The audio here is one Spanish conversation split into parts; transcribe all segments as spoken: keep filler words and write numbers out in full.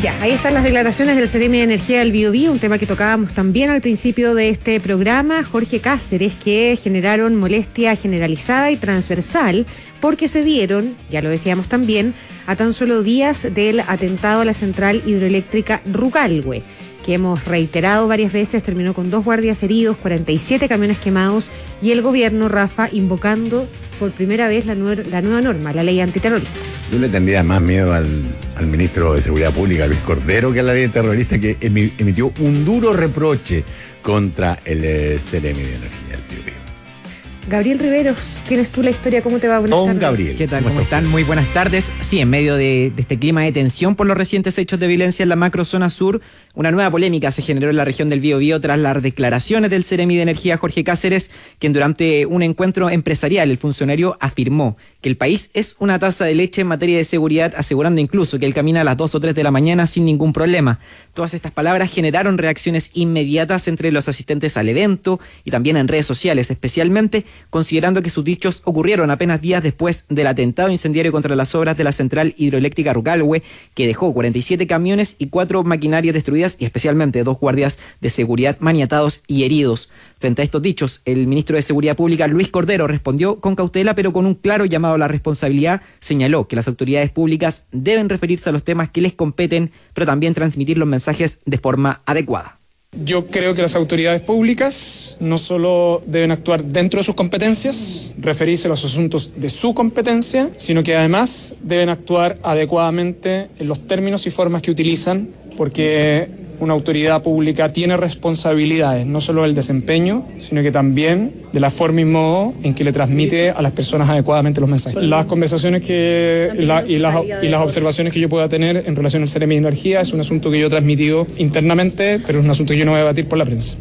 Ya, ahí están las declaraciones del Ceremi de Energía del Biobío, un tema que tocábamos también al principio de este programa, Jorge Cáceres, que generaron molestia generalizada y transversal porque se dieron, ya lo decíamos también, a tan solo días del atentado a la central hidroeléctrica Rucalhue, que hemos reiterado varias veces, terminó con dos guardias heridos, cuarenta y siete camiones quemados y el gobierno, Rafa, invocando por primera vez la, nuer- la nueva norma, la ley antiterrorista. Yo le tendría más miedo al, al ministro de Seguridad Pública, Luis Cordero, que a la ley terrorista, que emi- emitió un duro reproche contra el eh, Ceremi de Energía del Biobío. Gabriel Riveros, ¿tienes tú la historia? ¿Cómo te va? Buenas Don tardes. Gabriel. ¿Qué tal? ¿Cómo están? Muy buenas tardes. Sí, en medio de, de este clima de tensión por los recientes hechos de violencia en la macrozona sur, una nueva polémica se generó en la región del Biobío tras las declaraciones del Ceremi de Energía, Jorge Cáceres, quien durante un encuentro empresarial, el funcionario afirmó que el país es una taza de leche en materia de seguridad, asegurando incluso que él camina a las dos o tres de la mañana sin ningún problema. Todas estas palabras generaron reacciones inmediatas entre los asistentes al evento y también en redes sociales, especialmente considerando que sus dichos ocurrieron apenas días después del atentado incendiario contra las obras de la central hidroeléctrica Rucalhue, que dejó cuarenta y siete camiones y cuatro maquinarias destruidas y especialmente dos guardias de seguridad maniatados y heridos. Frente a estos dichos, el ministro de Seguridad Pública, Luis Cordero, respondió con cautela pero con un claro llamado a la responsabilidad. Señaló que las autoridades públicas deben referirse a los temas que les competen, pero también transmitir los mensajes de forma adecuada. Yo creo que las autoridades públicas no solo deben actuar dentro de sus competencias, referirse a los asuntos de su competencia, sino que además deben actuar adecuadamente en los términos y formas que utilizan, porque una autoridad pública tiene responsabilidades, no solo del desempeño, sino que también de la forma y modo en que le transmite a las personas adecuadamente los mensajes. Las conversaciones que la, y, las, y las observaciones que yo pueda tener en relación al Ceremi de Energía es un asunto que yo he transmitido internamente, pero es un asunto que yo no voy a debatir por la prensa.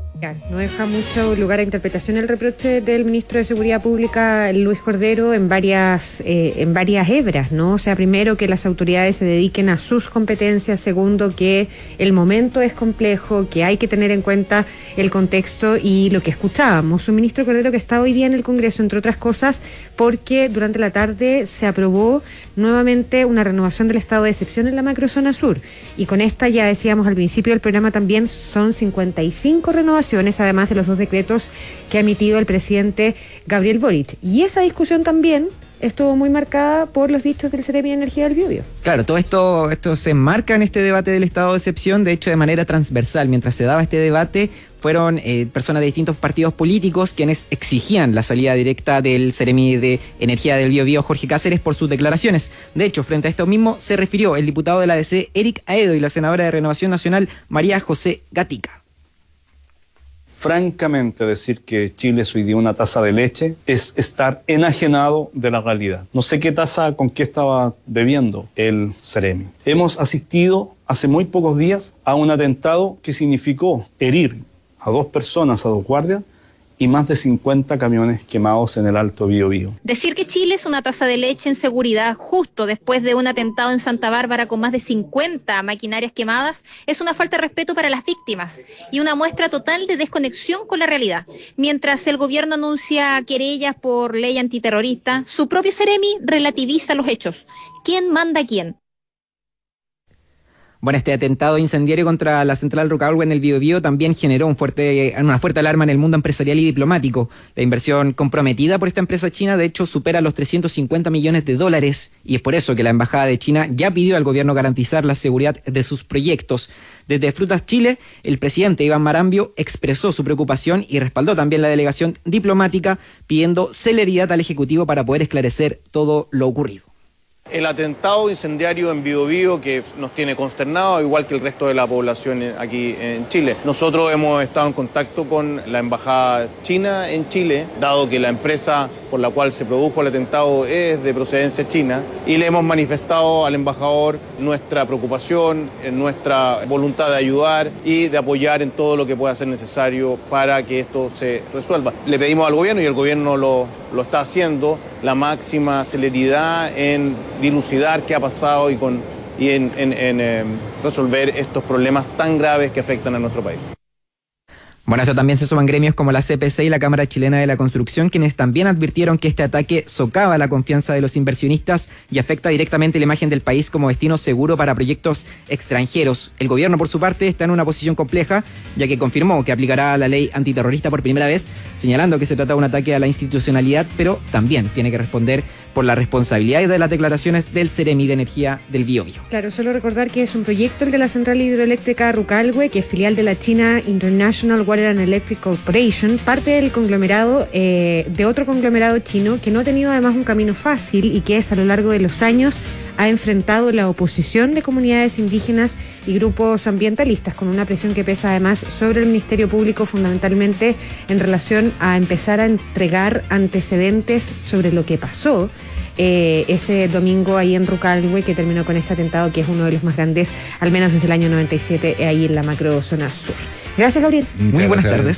No deja mucho lugar a interpretación el reproche del ministro de Seguridad Pública, Luis Cordero, en varias eh, en varias hebras, ¿no? O sea, primero, que las autoridades se dediquen a sus competencias; segundo, que el momento es complejo, que hay que tener en cuenta el contexto y lo que escuchábamos. Un ministro Cordero que está hoy día en el Congreso, entre otras cosas, porque durante la tarde se aprobó nuevamente una renovación del estado de excepción en la macrozona sur. Y con esta, ya decíamos al principio del programa, también son cincuenta y cinco renovaciones, además de los dos decretos que ha emitido el presidente Gabriel Boric. Y esa discusión también estuvo muy marcada por los dichos del Ceremi de Energía del Biobío. Claro, todo esto, esto se enmarca en este debate del estado de excepción, de hecho de manera transversal. Mientras se daba este debate, fueron eh, personas de distintos partidos políticos quienes exigían la salida directa del Ceremi de Energía del Biobío, Jorge Cáceres, por sus declaraciones. De hecho, frente a esto mismo se refirió el diputado de la A D C, Eric Aedo, y la senadora de Renovación Nacional, María José Gatica. Francamente, decir que Chile es hoy día una taza de leche es estar enajenado de la realidad. No sé qué taza con qué estaba bebiendo el Ceremi. Hemos asistido hace muy pocos días a un atentado que significó herir a dos personas, a dos guardias, y más de cincuenta camiones quemados en el Alto Biobío. Decir que Chile es una taza de leche en seguridad justo después de un atentado en Santa Bárbara con más de cincuenta maquinarias quemadas es una falta de respeto para las víctimas y una muestra total de desconexión con la realidad. Mientras el gobierno anuncia querellas por ley antiterrorista, su propio Ceremi relativiza los hechos. ¿Quién manda a quién? Bueno, este atentado incendiario contra la central Rucalhue en el Biobío también generó un fuerte, una fuerte alarma en el mundo empresarial y diplomático. La inversión comprometida por esta empresa china, de hecho, supera los trescientos cincuenta millones de dólares, y es por eso que la Embajada de China ya pidió al gobierno garantizar la seguridad de sus proyectos. Desde Frutas Chile, el presidente Iván Marambio expresó su preocupación y respaldó también la delegación diplomática, pidiendo celeridad al Ejecutivo para poder esclarecer todo lo ocurrido. El atentado incendiario en Biobío que nos tiene consternados, igual que el resto de la población aquí en Chile. Nosotros hemos estado en contacto con la Embajada China en Chile, dado que la empresa por la cual se produjo el atentado es de procedencia china, y le hemos manifestado al embajador nuestra preocupación, nuestra voluntad de ayudar y de apoyar en todo lo que pueda ser necesario para que esto se resuelva. Le pedimos al gobierno, y el gobierno lo, lo está haciendo, la máxima celeridad en dilucidar qué ha pasado y, con, y en, en, en eh, resolver estos problemas tan graves que afectan a nuestro país. Bueno, a esto también se suman gremios como la C P C y la Cámara Chilena de la Construcción, quienes también advirtieron que este ataque socava la confianza de los inversionistas y afecta directamente la imagen del país como destino seguro para proyectos extranjeros. El gobierno, por su parte, está en una posición compleja, ya que confirmó que aplicará la ley antiterrorista por primera vez, señalando que se trata de un ataque a la institucionalidad, pero también tiene que responder por la responsabilidad de las declaraciones del Ceremi de Energía del Biobío. Claro, solo recordar que es un proyecto el de la central hidroeléctrica Rucalhue, que es filial de la China International Water and Electric Corporation, parte del conglomerado, eh, de otro conglomerado chino que no ha tenido además un camino fácil y que es a lo largo de los años ha enfrentado la oposición de comunidades indígenas y grupos ambientalistas, con una presión que pesa además sobre el Ministerio Público, fundamentalmente en relación a empezar a entregar antecedentes sobre lo que pasó eh, ese domingo ahí en Rucalhue, que terminó con este atentado, que es uno de los más grandes, al menos desde el año noventa y siete, ahí en la macrozona sur. Gracias, Gabriel. Muy buenas tardes.